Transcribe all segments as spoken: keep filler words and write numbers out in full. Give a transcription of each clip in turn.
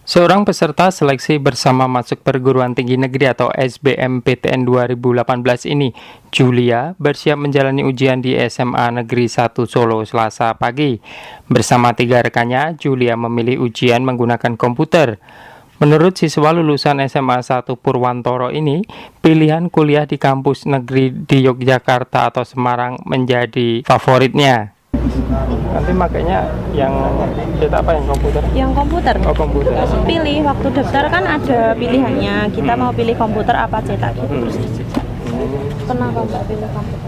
Seorang peserta seleksi bersama masuk perguruan tinggi negeri atau S B M P T N dua ribu delapan belas ini, Julia, bersiap menjalani ujian di S M A Negeri satu Solo Selasa pagi. Bersama tiga rekannya, Julia memilih ujian menggunakan komputer. Menurut siswa lulusan S M A satu Purwantoro ini, pilihan kuliah di kampus negeri di Yogyakarta atau Semarang menjadi favoritnya. Nanti makanya yang cetak apa, yang komputer? Yang komputer. Oh, komputer. Pilih waktu daftar kan ada pilihannya. Kita hmm. mau pilih komputer apa cetak gitu. Hmm. Terus kenapa Mbak pilih komputer?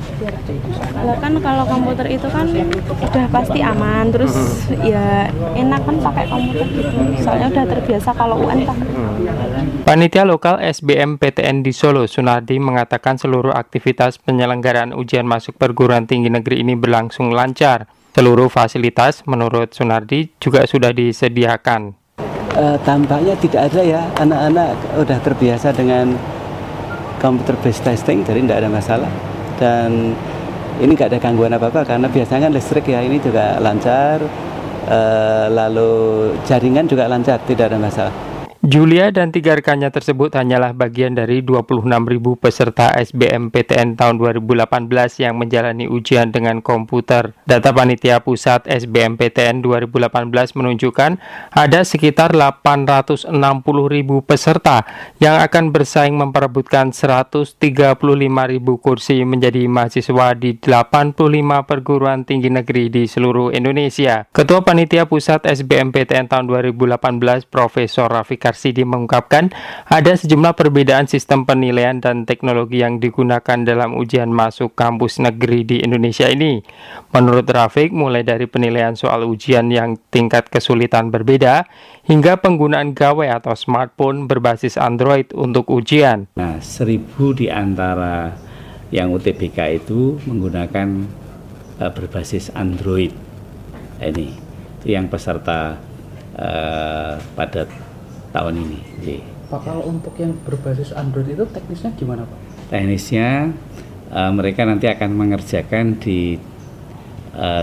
Lah kan kalau komputer itu kan udah pasti aman, terus hmm. ya enak kan pakai komputer gitu. Soalnya udah terbiasa kalau U N kan. Hmm. Panitia lokal S B M P T N di Solo, Sunardi, mengatakan seluruh aktivitas penyelenggaraan ujian masuk perguruan tinggi negeri ini berlangsung lancar. Seluruh fasilitas, menurut Sunardi, juga sudah disediakan. Uh, tampaknya tidak ada ya, anak-anak udah terbiasa dengan computer based testing, jadi tidak ada masalah. Dan ini nggak ada gangguan apa-apa karena biasanya kan listrik ya, ini juga lancar, uh, lalu jaringan juga lancar, tidak ada masalah. Julia dan tiga rekannya tersebut hanyalah bagian dari dua puluh enam ribu peserta S B M P T N tahun dua ribu delapan belas yang menjalani ujian dengan komputer. Data Panitia Pusat S B M P T N dua ribu delapan belas menunjukkan ada sekitar delapan ratus enam puluh ribu peserta yang akan bersaing memperebutkan seratus tiga puluh lima ribu kursi menjadi mahasiswa di delapan puluh lima perguruan tinggi negeri di seluruh Indonesia. Ketua Panitia Pusat S B M P T N tahun dua ribu delapan belas, Profesor Rafiq Karsidi, mengungkapkan ada sejumlah perbedaan sistem penilaian dan teknologi yang digunakan dalam ujian masuk kampus negeri di Indonesia ini. Menurut Rafiq, mulai dari penilaian soal ujian yang tingkat kesulitan berbeda, hingga penggunaan gawai atau smartphone berbasis Android untuk ujian. Nah, seribu di antara yang U T B K itu menggunakan uh, berbasis Android. Ini itu yang peserta uh, pada tahun ini. Jadi, Pak, kalau untuk yang berbasis Android itu teknisnya gimana, Pak? Teknisnya uh, mereka nanti akan mengerjakan di uh,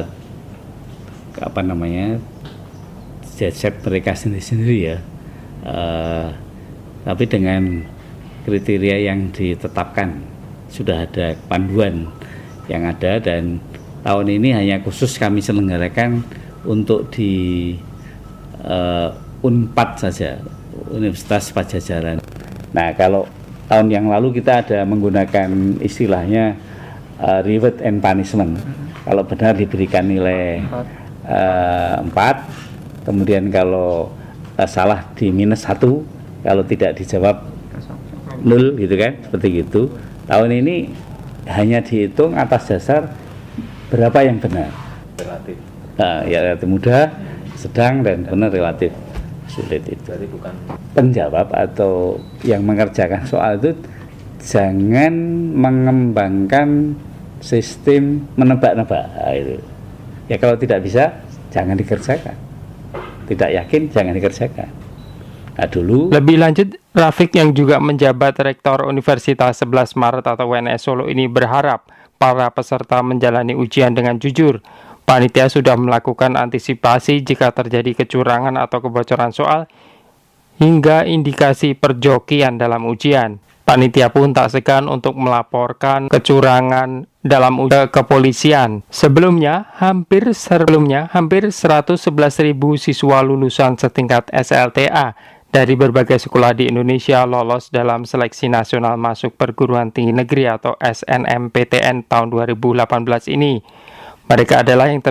apa namanya headset mereka sendiri-sendiri ya. Uh, tapi dengan kriteria yang ditetapkan, sudah ada panduan yang ada, dan tahun ini hanya khusus kami selenggarakan untuk di uh, Unpad saja, Universitas Pajajaran. Nah, kalau tahun yang lalu kita ada menggunakan istilahnya uh, reward and punishment. Mm-hmm. Kalau benar diberikan nilai empat, uh, kemudian kalau uh, salah di minus satu, kalau tidak dijawab nol, gitu kan, seperti gitu. Tahun ini hanya dihitung atas dasar berapa yang benar. Relatif. Uh, ya relatif mudah, sedang, dan benar relatif sulit itu. Jadi bukan penjawab atau yang mengerjakan soal itu jangan mengembangkan sistem menebak-nebak. Nah, itu. Ya kalau tidak bisa jangan dikerjakan. Tidak yakin jangan dikerjakan. Nah, dulu. Lebih lanjut, Rafiq yang juga menjabat Rektor Universitas sebelas Maret atau U N S Solo ini berharap para peserta menjalani ujian dengan jujur. Panitia sudah melakukan antisipasi jika terjadi kecurangan atau kebocoran soal hingga indikasi perjokian dalam ujian. Panitia pun tak segan untuk melaporkan kecurangan dalam ujian ke kepolisian. Sebelumnya, hampir sebelumnya hampir seratus sebelas ribu siswa lulusan setingkat S L T A dari berbagai sekolah di Indonesia lolos dalam seleksi nasional masuk perguruan tinggi negeri atau S N M P T N tahun dua ribu delapan belas ini. Mereka adalah yang ter